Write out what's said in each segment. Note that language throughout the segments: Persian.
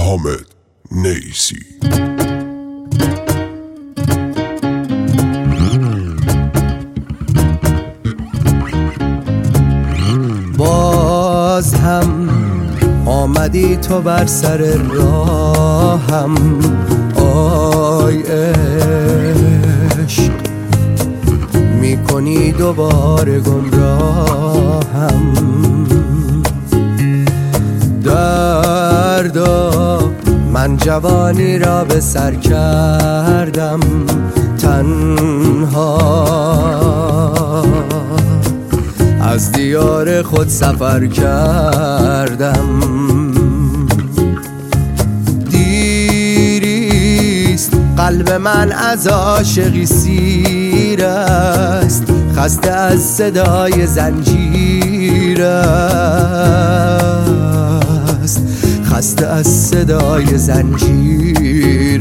حامد نیسی. باز هم آمدی تو بر سر راهم، آی عشق میکنی دوباره گمراهم. دردا من جوانی را به سر کردم تنها، از دیار خود سفر کردم. دیریست قلب من از عاشقی سیر است، خسته از صدای زنجیر است، خسته از صدای زنجیر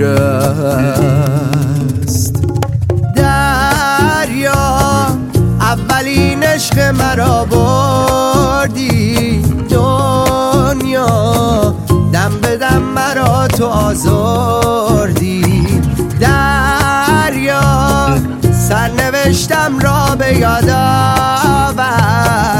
است. دریا اولین عشق مرا بردی، دنیا دم به دم مرا تو آزردی. دریا سرنوشتم را به یاد آور،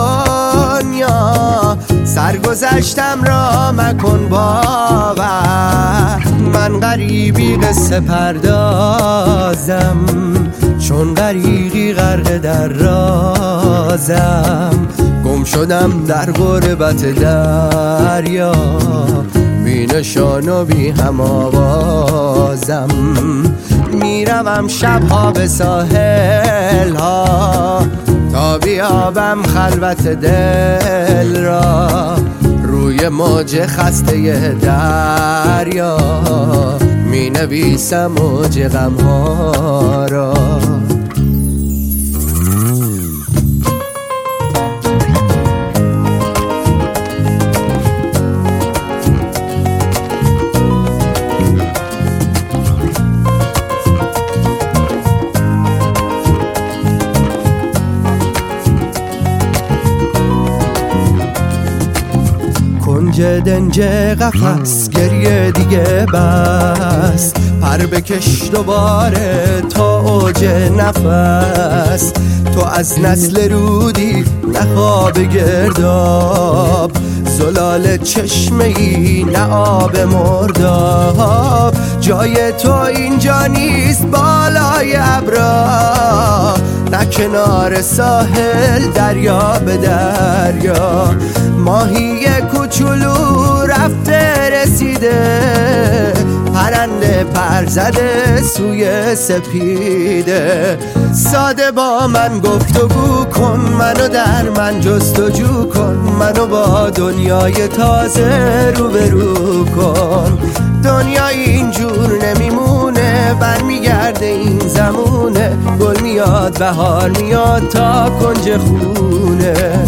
دنیا سرگذشتم را مکن باور. من غریبی قصه پردازم، چون غریقی غرق در رازم. گم شدم در غربت دریا، بی نشان و بی هم آوازم. میروم شبها به ساحل ها، تا بیابم خلوت دل را. روی موج خسته دریا می نویسم موج غم ها را. کنج دنج قفس گریه دیگه بس، پر بکش دوباره تا اوج نفس. تو از نسل رودی نه خواب گرداب، زلال چشمه ای نه آب مرداب. جای تو اینجا نیست بالای ابرا، نه کنار ساحل دریا به دریا. ماهی کوچولو رفته رسیده، پرنده پر زده سوی سپیده. ساده با من گفتگو کن، منو در من جستجو کن. منو با دنیای تازه روبرو کن. دنیا اینجور نمیمونه، برمیگرده این زمونه. گل میاد بهار میاد تا کنج خونه.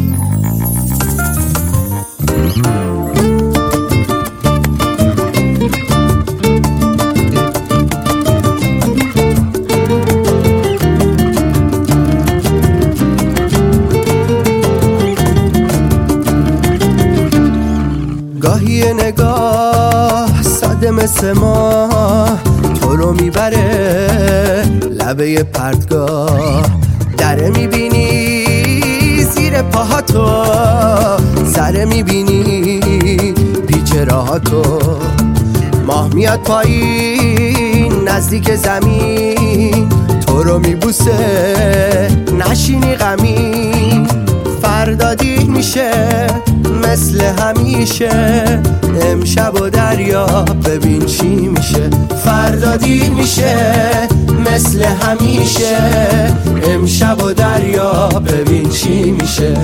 گاهی نگاه ساده مثل ما تو رو میبره لبه پرتگاه. دره میبینی زیر پاهاتو، سره میبینی پیچ راهاتو. ماه میاد پایین نزدیک زمین، تو رو میبوسه نشینی غمین. فردا دیر میشه مثل همیشه، امشب و دریا ببین چی میشه. فردا دیر میشه مثل همیشه، امشب و دریا ببین چی میشه.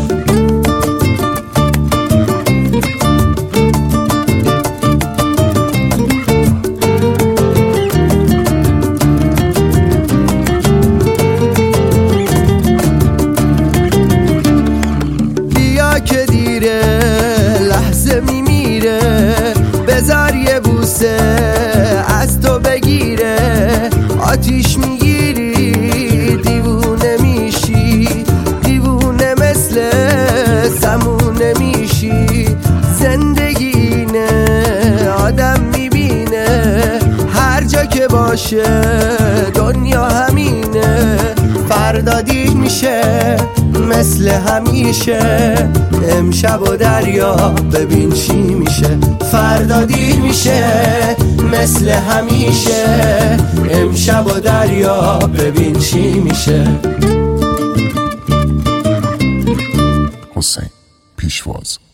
بیا که دیره لحظه میمیره، بذار یه بوسه از تو بگیره. آتیش میگیری دیوونه میشی، دیوونه مثل باشه دنیا همینه، فردا دیر میشه مثل همیشه، امشب و دریا ببین چی میشه. فردا دیر میشه مثل همیشه، امشب و دریا ببین چی میشه. حسین پیشواز.